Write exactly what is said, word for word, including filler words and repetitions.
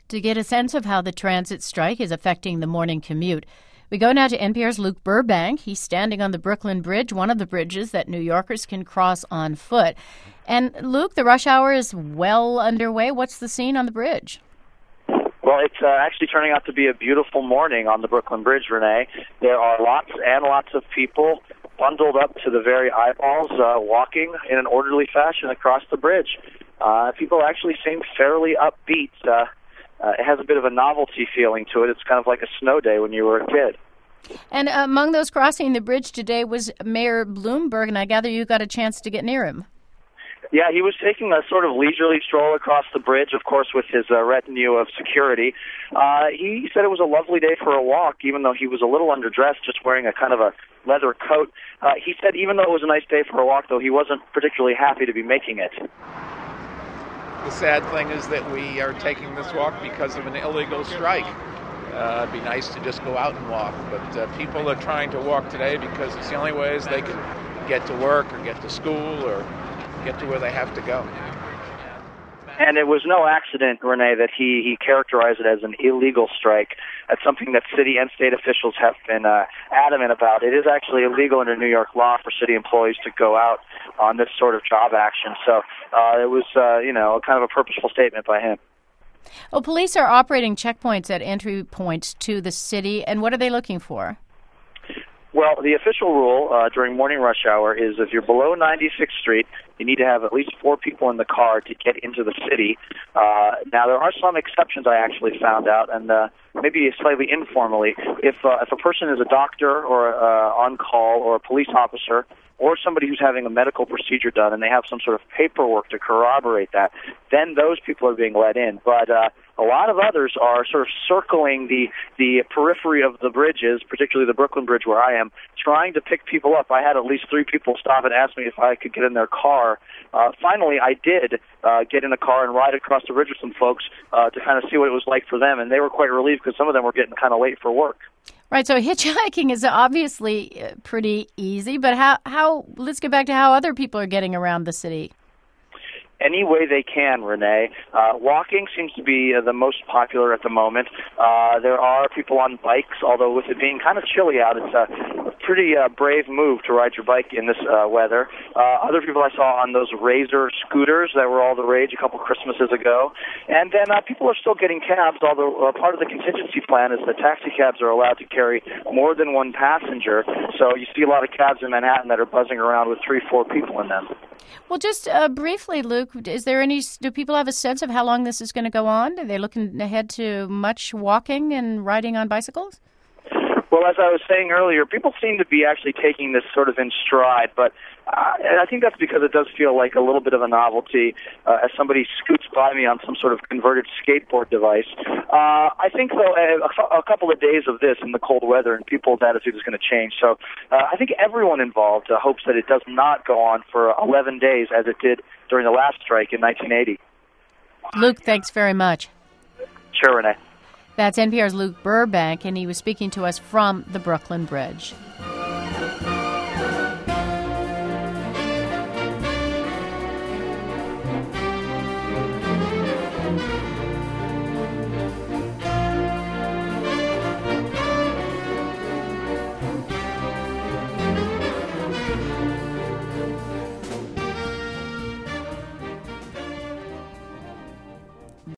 to get a sense of how the transit strike is affecting the morning commute. We go now to N P R's Luke Burbank. He's standing on the Brooklyn Bridge, one of the bridges that New Yorkers can cross on foot. And Luke, the rush hour is well underway. What's the scene on the bridge? Well, it's uh, actually turning out to be a beautiful morning on the Brooklyn Bridge, Renee. There are lots and lots of people bundled up to the very eyeballs, uh, walking in an orderly fashion across the bridge. Uh, people actually seem fairly upbeat. Uh, uh, it has a bit of a novelty feeling to it. It's kind of like a snow day when you were a kid. And among those crossing the bridge today was Mayor Bloomberg, and I gather you got a chance to get near him. Yeah, he was taking a sort of leisurely stroll across the bridge, of course, with his uh, retinue of security. Uh, he said it was a lovely day for a walk, even though he was a little underdressed, just wearing a kind of a leather coat. Uh, he said even though it was a nice day for a walk, though, he wasn't particularly happy to be making it. The sad thing is that we are taking this walk because of an illegal strike. Uh, it'd be nice to just go out and walk, but uh, people are trying to walk today because it's the only ways they can get to work or get to school or get to where they have to go. And it was no accident, Renee, that he, he characterized it as an illegal strike. That's something that city and state officials have been uh, adamant about. It is actually illegal under New York law for city employees to go out on this sort of job action. So uh, it was, uh, you know, kind of a purposeful statement by him. Well, police are operating checkpoints at entry points to the city, and what are they looking for? Well, the official rule uh, during morning rush hour is if you're below ninety-sixth Street, you need to have at least four people in the car to get into the city. Uh, now, there are some exceptions I actually found out, and uh, maybe slightly informally. If uh, if a person is a doctor or uh, on call or a police officer or somebody who's having a medical procedure done and they have some sort of paperwork to corroborate that, then those people are being let in. But uh, a lot of others are sort of circling the, the periphery of the bridges, particularly the Brooklyn Bridge where I am, trying to pick people up. I had at least three people stop and ask me if I could get in their car. Uh, finally, I did uh, get in the car and ride across the bridge with some folks uh, to kind of see what it was like for them, and they were quite relieved because some of them were getting kind of late for work. Right, so hitchhiking is obviously pretty easy, but how, how, let's get back to how other people are getting around the city. Any way they can, Renee. Uh, walking seems to be uh, the most popular at the moment. Uh, there are people on bikes, although with it being kind of chilly out, it's a pretty uh, brave move to ride your bike in this uh, weather. Uh, other people I saw on those Razor scooters that were all the rage a couple Christmases ago. And then uh, people are still getting cabs, although uh, part of the contingency plan is that taxi cabs are allowed to carry more than one passenger. So you see a lot of cabs in Manhattan that are buzzing around with three, four people in them. Well, just uh, briefly, Luke, is there any? Do people have a sense of how long this is going to go on? Are they looking ahead to much walking and riding on bicycles? Well, as I was saying earlier, people seem to be actually taking this sort of in stride, but uh, I think that's because it does feel like a little bit of a novelty uh, as somebody scoots by me on some sort of converted skateboard device. Uh, I think, though, a, a couple of days of this in the cold weather and people's attitude is going to change. So uh, I think everyone involved uh, hopes that it does not go on for eleven days as it did during the last strike in nineteen eighty. Luke, thanks very much. Sure, Renee. That's N P R's Luke Burbank, and he was speaking to us from the Brooklyn Bridge.